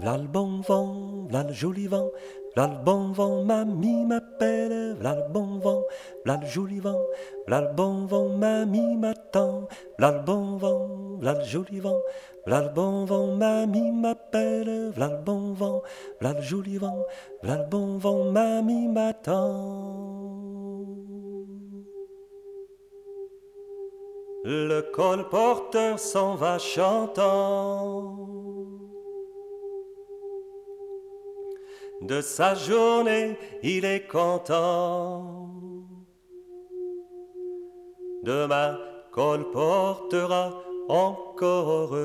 v'là le bon vent, v'là le joli vent, v'là le bon vent, mamie m'appelle, v'là le bon vent, v'là le joli vent, v'là le bon vent, mamie m'attend, v'là le bon vent, v'là le joli vent, v'là le bon vent, mamie m'appelle, v'là le bon vent, v'là le joli vent, v'là le bon vent, mamie m'attend. Le colporteur s'en va chantant de sa journée, il est content. Demain colportera encore.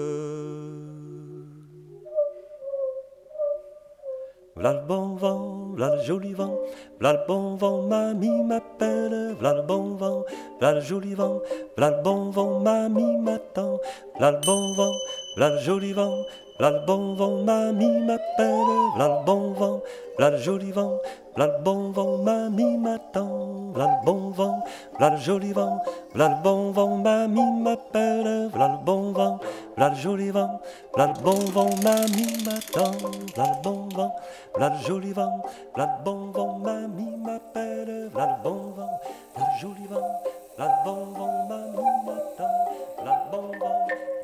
V'là le bon vent, v'là le joli vent, v'là le bon vent, mamie m'appelle, v'là le bon vent, v'là le joli vent, v'là le bon vent, mamie m'attend, v'là le bon vent, v'là le joli vent, v'là le bon vent, mamie m'appelle, v'là le bon vent, v'là le joli vent, v'là le bon vent, mamie m'attend, v'là le bon vent, v'là le joli vent, v'là le bon vent, mamie m'appelle, v'là le bon vent, v'là le joli vent, v'là le bon vent, mamie m'attend, v'là le bon vent, v'là le joli vent, v'là le bon vent, mamie m'appelle, v'là le bon vent, v'là le joli vent, v'là le bon vent, mamie m'attend, v'là le bon vent,